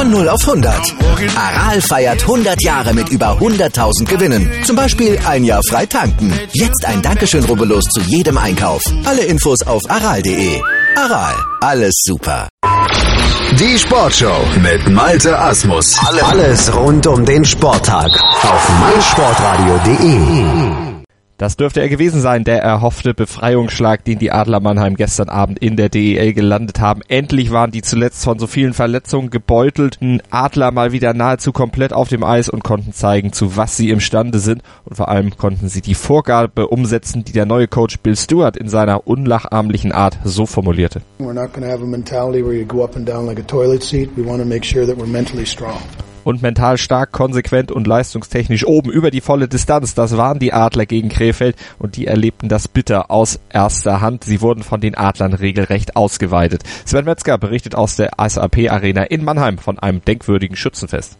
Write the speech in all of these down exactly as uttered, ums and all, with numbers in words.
Von null auf hundert. Aral feiert hundert Jahre mit über hunderttausend Gewinnen. Zum Beispiel ein Jahr frei tanken. Jetzt ein Dankeschön, rubbellos zu jedem Einkauf. Alle Infos auf aral punkt de. Aral, alles super. Die Sportshow mit Malte Asmus. Alles rund um den Sporttag auf meinsportradio punkt de. Das dürfte er gewesen sein, der erhoffte Befreiungsschlag, den die Adler Mannheim gestern Abend in der D E L gelandet haben. Endlich waren die zuletzt von so vielen Verletzungen gebeutelten Adler mal wieder nahezu komplett auf dem Eis und konnten zeigen, zu was sie imstande sind. Und vor allem konnten sie die Vorgabe umsetzen, die der neue Coach Bill Stewart in seiner unnachahmlichen Art so formulierte. We're not going to have a mentality where you go up and down like a toilet seat. We want to make sure that we're mentally strong. Und mental stark, konsequent und leistungstechnisch oben über die volle Distanz. Das waren die Adler gegen Krefeld und die erlebten das bitter aus erster Hand. Sie wurden von den Adlern regelrecht ausgeweidet. Sven Metzger berichtet aus der S A P Arena in Mannheim von einem denkwürdigen Schützenfest.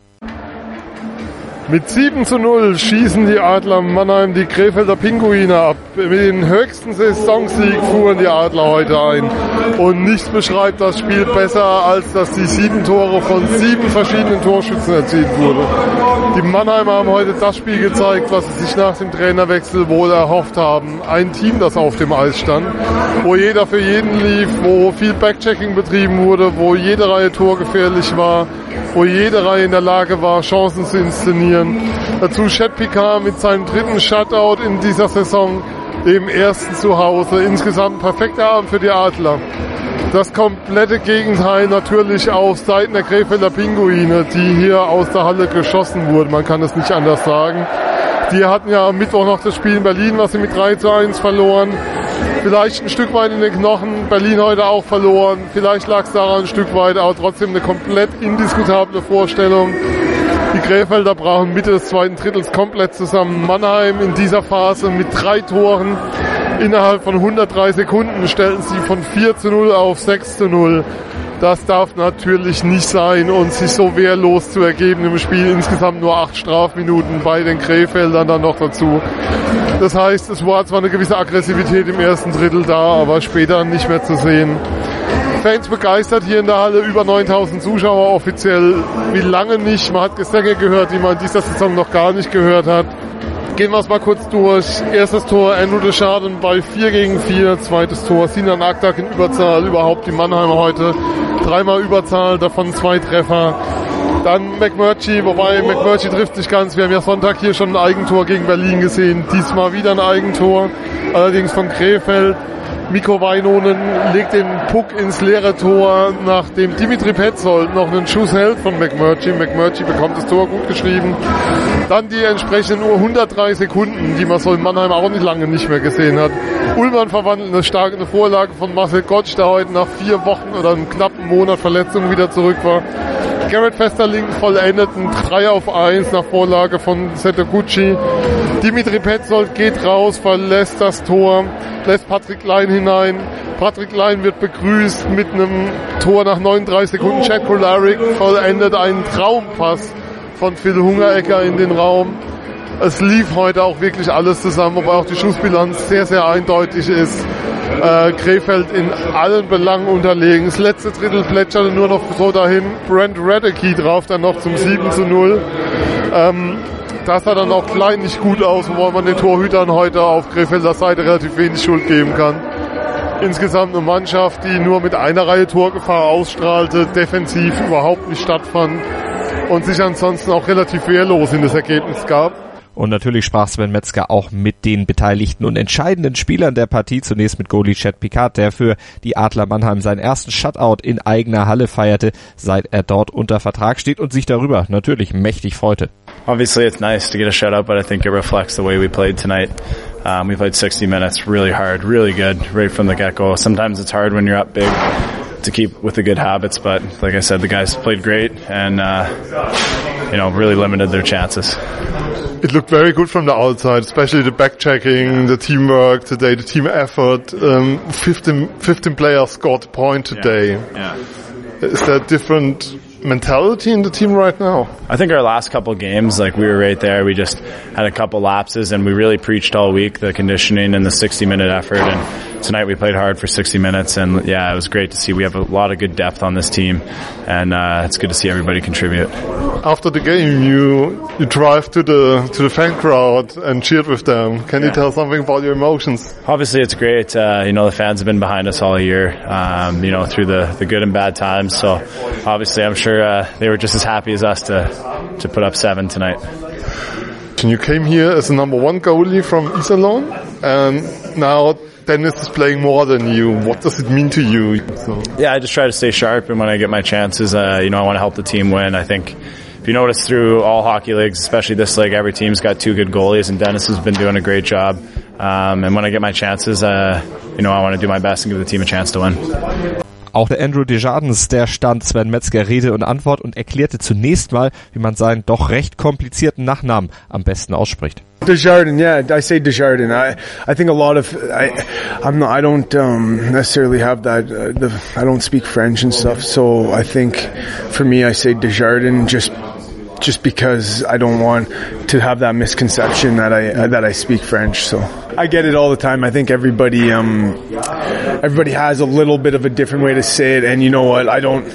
Mit sieben zu null schießen die Adler Mannheim die Krefelder Pinguine ab. Mit dem höchsten Saisonsieg fuhren die Adler heute ein. Und nichts beschreibt das Spiel besser, als dass die sieben Tore von sieben verschiedenen Torschützen erzielt wurden. Die Mannheimer haben heute das Spiel gezeigt, was sie sich nach dem Trainerwechsel wohl erhofft haben. Ein Team, das auf dem Eis stand, wo jeder für jeden lief, wo viel Backchecking betrieben wurde, wo jede Reihe torgefährlich war, wo jede Reihe in der Lage war, Chancen zu inszenieren. Dazu Chet Picard mit seinem dritten Shutout in dieser Saison, dem ersten zu Hause. Insgesamt ein perfekter Abend für die Adler. Das komplette Gegenteil natürlich auf Seiten der Krefelder Pinguine, die hier aus der Halle geschossen wurden. Man kann es nicht anders sagen. Die hatten ja am Mittwoch noch das Spiel in Berlin, was sie mit drei zu eins verloren. Vielleicht ein Stück weit in den Knochen. Berlin heute auch verloren. Vielleicht lag es daran ein Stück weit, aber trotzdem eine komplett indiskutable Vorstellung. Die Krefelder brachen Mitte des zweiten Drittels komplett zusammen. Mannheim in dieser Phase mit drei Toren innerhalb von hundertdrei Sekunden stellten sie von vier zu null auf sechs zu null. Das darf natürlich nicht sein und sich so wehrlos zu ergeben im Spiel. Insgesamt nur acht Strafminuten bei den Krefeldern dann noch dazu. Das heißt, es war zwar eine gewisse Aggressivität im ersten Drittel da, aber später nicht mehr zu sehen. Fans begeistert hier in der Halle, über neuntausend Zuschauer offiziell. Wie lange nicht? Man hat Gesänge gehört, die man in dieser Saison noch gar nicht gehört hat. Gehen wir es mal kurz durch. Erstes Tor Andrew Desjardins bei vier gegen vier. Zweites Tor Sinan Aktak in Überzahl. Überhaupt die Mannheimer heute dreimal Überzahl, davon zwei Treffer. Dann McMurtry, wobei McMurtry trifft sich ganz. Wir haben ja Sonntag hier schon ein Eigentor gegen Berlin gesehen. Diesmal wieder ein Eigentor, allerdings von Krefeld. Mikko Weinonen legt den Puck ins leere Tor, nachdem Dimitri Petzold noch einen Schuss hält von McMurtry. McMurtry bekommt das Tor gut geschrieben. Dann die entsprechenden nur hundertdrei Sekunden, die man so in Mannheim auch nicht lange nicht mehr gesehen hat. Ullmann verwandelt eine starke eine Vorlage von Marcel Gottsch, der heute nach vier Wochen oder einem knappen Monat Verletzung wieder zurück war. Garrett Festerling vollendet ein drei auf eins nach Vorlage von Setoguchi. Dimitri Petzold geht raus, verlässt das Tor, lässt Patrick Lein hinein. Patrick Lein wird begrüßt mit einem Tor nach neununddreißig Sekunden. Chad Kolarik vollendet einen Traumpass von Phil Hungerecker in den Raum. Es lief heute auch wirklich alles zusammen, wobei auch die Schussbilanz sehr, sehr eindeutig ist. Äh, Krefeld in allen Belangen unterlegen. Das letzte Drittel plätscherte nur noch so dahin. Brent Radecki drauf dann noch zum sieben zu null. Ähm, das sah dann auch klein nicht gut aus, wobei man den Torhütern heute auf Krefelder Seite relativ wenig Schuld geben kann. Insgesamt eine Mannschaft, die nur mit einer Reihe Torgefahr ausstrahlte, defensiv überhaupt nicht stattfand und sich ansonsten auch relativ wehrlos in das Ergebnis gab. Und natürlich sprach Sven Metzger auch mit den beteiligten und entscheidenden Spielern der Partie. Zunächst mit Goalie Chet Picard, der für die Adler Mannheim seinen ersten Shutout in eigener Halle feierte, seit er dort unter Vertrag steht und sich darüber natürlich mächtig freute. Obviously it's nice to get a shutout, but I think it reflects the way we played tonight. Um, we played sixty minutes really hard, really good, right from the get-go. Sometimes it's hard when you're up big to keep with the good habits, but like I said, the guys played great and, uh, you know, really limited their chances. It looked very good from the outside, especially the back-checking, the teamwork today, the team effort. Um, fifteen, fifteen players scored a point today. Yeah. Yeah. Is there a different mentality in the team right now? I think our last couple games, like we were right there, we just had a couple lapses and we really preached all week the conditioning and the sixty minute effort, and tonight we played hard for sixty minutes, and yeah, it was great to see. We have a lot of good depth on this team, and uh, it's good to see everybody contribute. After the game, you you drive to the to the fan crowd and cheered with them. Can yeah. you tell something about your emotions? Obviously, it's great. Uh, you know, the fans have been behind us all year. Um, you know, through the the good and bad times. So, obviously, I'm sure uh, they were just as happy as us to to put up seven tonight. And you came here as the number one goalie from Iserlohn, and now Dennis is playing more than you. What does it mean to you? So. Yeah, I just try to stay sharp, and when I get my chances, uh, you know, I want to help the team win. I think if you notice through all hockey leagues, especially this league, every team's got two good goalies, and Dennis has been doing a great job. Um, and when I get my chances, uh, you know, I want to do my best and give the team a chance to win. Auch der Andrew Desjardins, der stand Sven Metzger Rede und Antwort und erklärte zunächst mal, wie man seinen doch recht komplizierten Nachnamen am besten ausspricht. Desjardins, yeah, I say Desjardins. I, I think a lot of, I, I'm not, I don't um, necessarily have that. Uh, the, I don't speak French and stuff, so I think for me, I say Desjardins just. Just because I don't want to have that misconception that I uh, that I speak French. So I get it all the time. I think everybody um everybody has a little bit of a different way to say it, and you know what? I don't.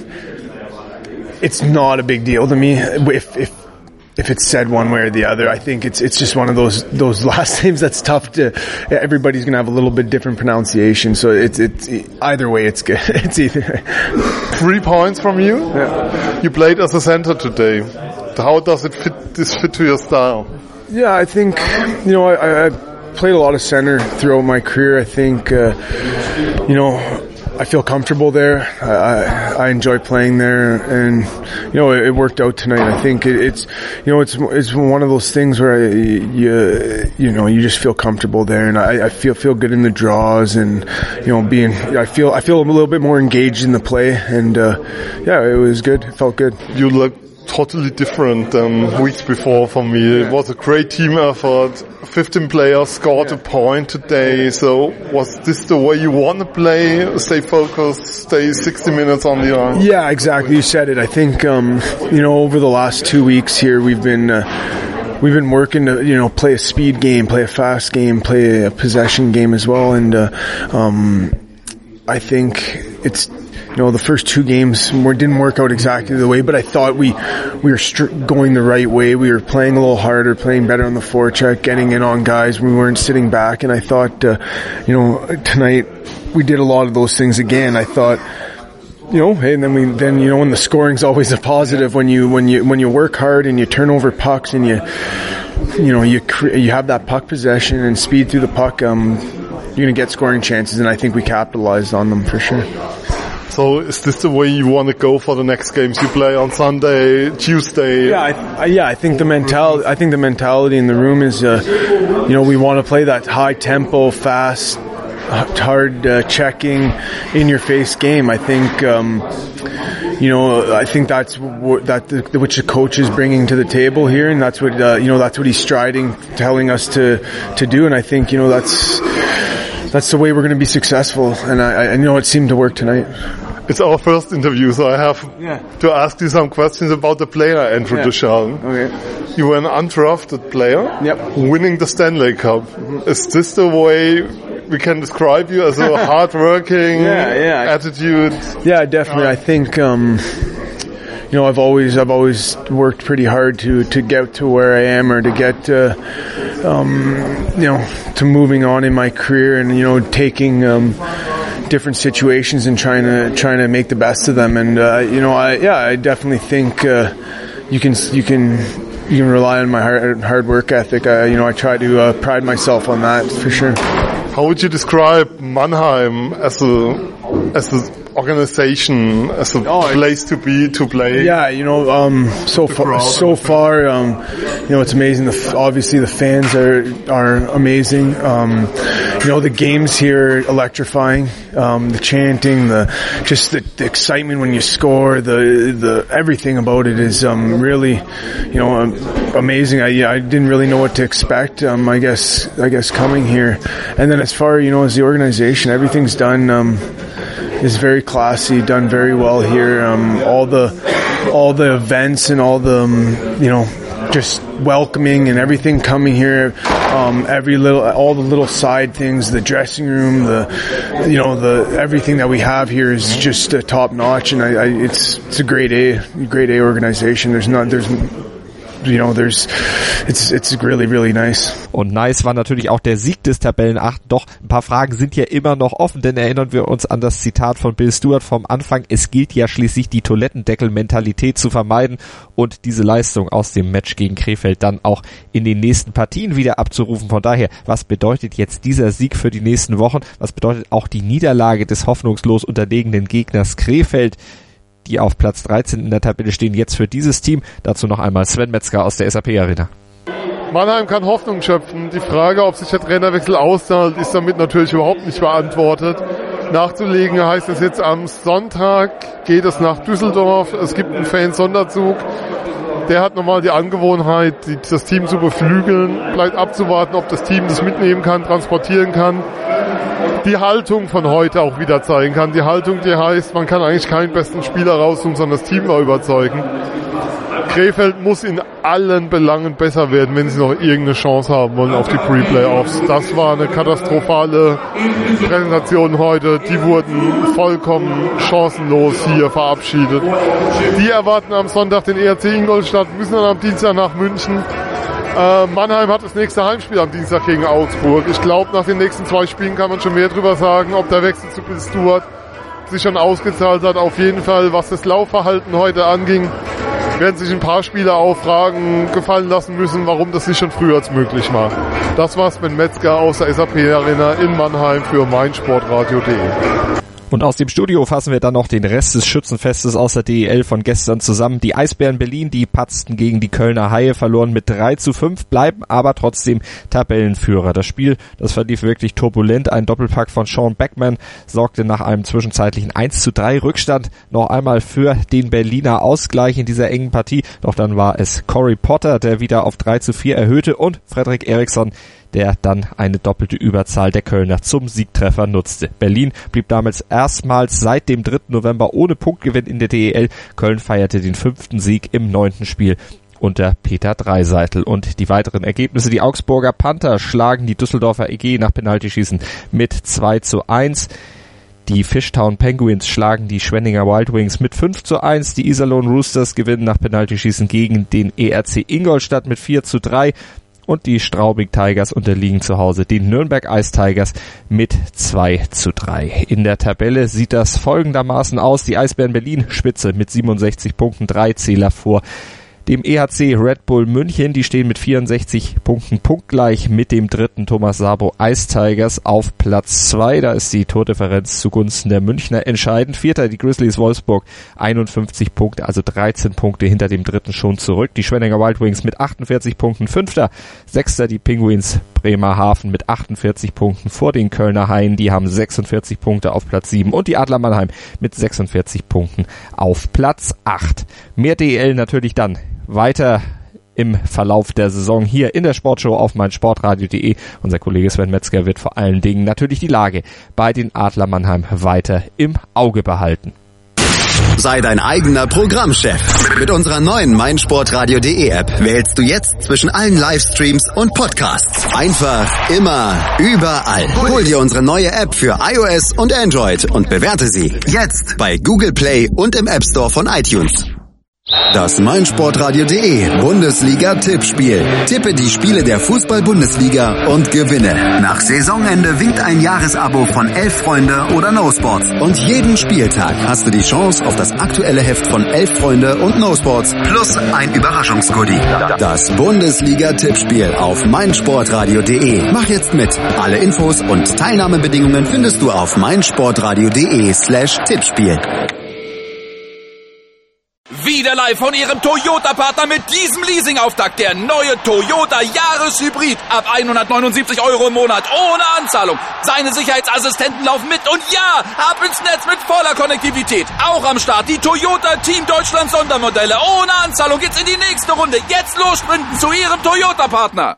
It's not a big deal to me if if if it's said one way or the other. I think it's it's just one of those those last names that's tough to. Everybody's gonna have a little bit different pronunciation, so it's it's either way it's good. It's either. Three points from you. Yeah. You played as a center today. How does it fit? This fit to your style? Yeah, I think you know I, I played a lot of center throughout my career. I think uh, you know I feel comfortable there. I, I, I enjoy playing there, and you know it, it worked out tonight. I think it, it's you know it's it's one of those things where I, you you know you just feel comfortable there, and I, I feel feel good in the draws, and you know being I feel I feel a little bit more engaged in the play, and uh, yeah, it was good. It felt good. You look totally different than weeks before for me. It was a great team effort. fifteen players scored yeah. a point today. So was this the way you want to play? Stay focused, stay sixty minutes on the ice? Yeah, exactly. You said it. I think, um, you know, over the last two weeks here, we've been, uh, we've been working to, you know, play a speed game, play a fast game, play a possession game as well. And, uh, um, I think it's, you know, the first two games didn't work out exactly the way, but I thought we we were stri- going the right way. We were playing a little harder, playing better on the forecheck, getting in on guys. We weren't sitting back, and I thought, uh, you know, tonight we did a lot of those things again. I thought, you know, hey, and then we then you know, when the scoring's always a positive when you when you when you work hard and you turn over pucks and you you know you cre- you have that puck possession and speed through the puck. Um, you're gonna get scoring chances, and I think we capitalized on them for sure. So is this the way you want to go for the next games you play on Sunday, Tuesday? Yeah, I, I, yeah. I think the mentality. I think the mentality in the room is, uh, you know, we want to play that high tempo, fast, hard uh, checking, in your face game. I think, um, you know, I think that's what that the, which the coach is bringing to the table here, and that's what uh, you know, that's what he's striding, telling us to to do. And I think, you know, that's. That's the way we're going to be successful, and I, I know it seemed to work tonight. It's our first interview, so I have yeah. to ask you some questions about the player, Andrew yeah. Desjardins. Okay. You were an undrafted player, yep. winning the Stanley Cup. Mm-hmm. Is this the way we can describe you, as a hard-working yeah, yeah. attitude? Yeah, definitely. I think, um, you know, I've always I've always worked pretty hard to to get to where I am, or to get uh, um, you know, to moving on in my career, and you know, taking um, different situations and trying to trying to make the best of them. And uh, you know, I yeah, I definitely think uh, you can you can you can rely on my hard hard work ethic. I, you know, I try to uh, pride myself on that for sure. How would you describe Mannheim as a as a organization, as a oh, place to be, to play? Yeah, you know, um, so far, so far, um, you know, it's amazing. The, obviously the fans are, are amazing. Um, you know, the games here, electrifying, um, the chanting, the, just the, the excitement when you score, the, the, everything about it is, um, really, you know, um, amazing. I, I didn't really know what to expect, um, I guess, I guess coming here. And then as far, you know, as the organization, everything's done, um, is very classy, done very well here. Um, all the all the events and all the um, you know just welcoming and everything coming here. Um, every little, all the little side things, the dressing room, the, you know, the everything that we have here is just uh, top notch, and I, I, it's it's a grade A, grade A organization. There's not, there's, you know, there's, it's it's really really nice. Und nice war natürlich auch der Sieg des Tabellenachten. Doch ein paar Fragen sind ja immer noch offen, denn erinnern wir uns an das Zitat von Bill Stewart vom Anfang. Es gilt ja schließlich, die Toilettendeckel-Mentalität zu vermeiden und diese Leistung aus dem Match gegen Krefeld dann auch in den nächsten Partien wieder abzurufen. Von daher, was bedeutet jetzt dieser Sieg für die nächsten Wochen? Was bedeutet auch die Niederlage des hoffnungslos unterlegenen Gegners Krefeld, die auf Platz dreizehn in der Tabelle stehen, jetzt für dieses Team? Dazu noch einmal Sven Metzger aus der S A P Arena. Mannheim kann Hoffnung schöpfen. Die Frage, ob sich der Trainerwechsel auszahlt, ist damit natürlich überhaupt nicht beantwortet. Nachzulegen heißt es jetzt, am Sonntag geht es nach Düsseldorf. Es gibt einen Fan-Sonderzug. Der hat nochmal die Angewohnheit, das Team zu beflügeln. Bleibt abzuwarten, ob das Team das mitnehmen kann, transportieren kann. Die Haltung von heute auch wieder zeigen kann. Die Haltung, die heißt, man kann eigentlich keinen besten Spieler raussuchen, sondern das Team war überzeugen. Krefeld muss in allen Belangen besser werden, wenn sie noch irgendeine Chance haben wollen auf die Pre-Playoffs. Das war eine katastrophale Präsentation heute. Die wurden vollkommen chancenlos hier verabschiedet. Die erwarten am Sonntag den E R C Ingolstadt, müssen dann am Dienstag nach München. Äh, Mannheim hat das nächste Heimspiel am Dienstag gegen Augsburg. Ich glaube, nach den nächsten zwei Spielen kann man schon mehr drüber sagen, ob der Wechsel zu Bill Stewart sich schon ausgezahlt hat. Auf jeden Fall, was das Laufverhalten heute anging, werden sich ein paar Spieler auch Fragen gefallen lassen müssen, warum das nicht schon früher als möglich war. Das war Sven Metzger aus der S A P Arena in Mannheim für meinsportradio punkt de. Und aus dem Studio fassen wir dann noch den Rest des Schützenfestes aus der D E L von gestern zusammen. Die Eisbären Berlin, die patzten gegen die Kölner Haie, verloren mit drei zu fünf, bleiben aber trotzdem Tabellenführer. Das Spiel, das verlief wirklich turbulent. Ein Doppelpack von Sean Beckman sorgte nach einem zwischenzeitlichen eins zu drei Rückstand noch einmal für den Berliner Ausgleich in dieser engen Partie. Doch dann war es Corey Potter, der wieder auf drei zu vier erhöhte, und Frederik Eriksson, der dann eine doppelte Überzahl der Kölner zum Siegtreffer nutzte. Berlin blieb damals erstmals seit dem dritten November ohne Punktgewinn in der D E L. Köln feierte den fünften Sieg im neunten Spiel unter Peter Dreiseitel. Und die weiteren Ergebnisse: die Augsburger Panther schlagen die Düsseldorfer E G nach Penaltyschießen mit zwei zu eins. Die Fishtown Penguins schlagen die Schwenninger Wild Wings mit fünf zu eins. Die Iserlohn Roosters gewinnen nach Penaltyschießen gegen den E R C Ingolstadt mit vier zu drei. Und die Straubing Tigers unterliegen zu Hause den Nürnberg Ice Tigers mit zwei zu drei. In der Tabelle sieht das folgendermaßen aus: die Eisbären Berlin Spitze mit siebenundsechzig Punkten, drei Zähler vor dem E H C Red Bull München. Die stehen mit vierundsechzig Punkten punktgleich mit dem dritten Thomas Sabo Ice Tigers auf Platz zwei. Da ist die Tordifferenz zugunsten der Münchner entscheidend. Vierter die Grizzlies Wolfsburg, einundfünfzig Punkte, also dreizehn Punkte hinter dem dritten schon zurück. Die Schwenninger Wild Wings mit achtundvierzig Punkten Fünfter. Sechster die Penguins Bremerhaven mit achtundvierzig Punkten vor den Kölner Haien. Die haben sechsundvierzig Punkte auf Platz sieben. Und die Adler Mannheim mit sechsundvierzig Punkten auf Platz acht. Mehr D E L natürlich dann weiter im Verlauf der Saison hier in der Sportshow auf meinsportradio punkt de. Unser Kollege Sven Metzger wird vor allen Dingen natürlich die Lage bei den Adler Mannheim weiter im Auge behalten. Sei dein eigener Programmchef. Mit unserer neuen meinsportradio punkt de App wählst du jetzt zwischen allen Livestreams und Podcasts. Einfach, immer, überall. Hol dir unsere neue App für iOS und Android und bewerte sie jetzt bei Google Play und im App Store von iTunes. Das meinsportradio punkt de Bundesliga-Tippspiel. Tippe die Spiele der Fußball-Bundesliga und gewinne. Nach Saisonende winkt ein Jahresabo von Elf Freunde oder No Sports. Und jeden Spieltag hast du die Chance auf das aktuelle Heft von Elf Freunde und No Sports plus ein Überraschungsgoodie. Das Bundesliga-Tippspiel auf meinsportradio punkt de. Mach jetzt mit. Alle Infos und Teilnahmebedingungen findest du auf meinsportradio punkt de slash Tippspiel. Wieder live von Ihrem Toyota-Partner mit diesem Leasing-Auftakt. Der neue Toyota Jahreshybrid. Ab hundertneunundsiebzig Euro im Monat. Ohne Anzahlung. Seine Sicherheitsassistenten laufen mit. Und ja, ab ins Netz mit voller Konnektivität. Auch am Start die Toyota Team Deutschland Sondermodelle. Ohne Anzahlung geht's in die nächste Runde. Jetzt los sprinten zu Ihrem Toyota-Partner.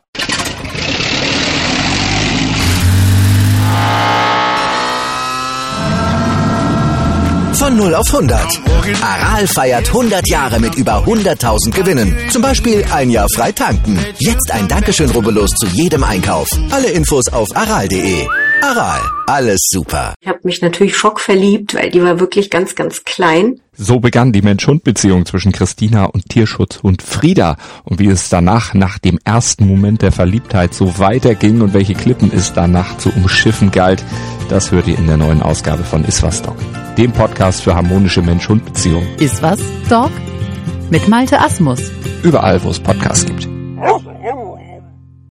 Von null auf hundert. Aral feiert hundert Jahre mit über hunderttausend Gewinnen. Zum Beispiel ein Jahr frei tanken. Jetzt ein Dankeschön, rubbellos zu jedem Einkauf. Alle Infos auf aral punkt de. Aral, alles super. Ich habe mich natürlich schockverliebt, weil die war wirklich ganz, ganz klein. So begann die Mensch-Hund-Beziehung zwischen Christina und Tierschutzhund Frieda. Und wie es danach, nach dem ersten Moment der Verliebtheit, so weiterging und welche Klippen es danach zu umschiffen galt, das hört ihr in der neuen Ausgabe von Iswas Dog, dem Podcast für harmonische Mensch-Hund-Beziehungen. Iswas Dog? Mit Malte Asmus. Überall, wo es Podcasts gibt.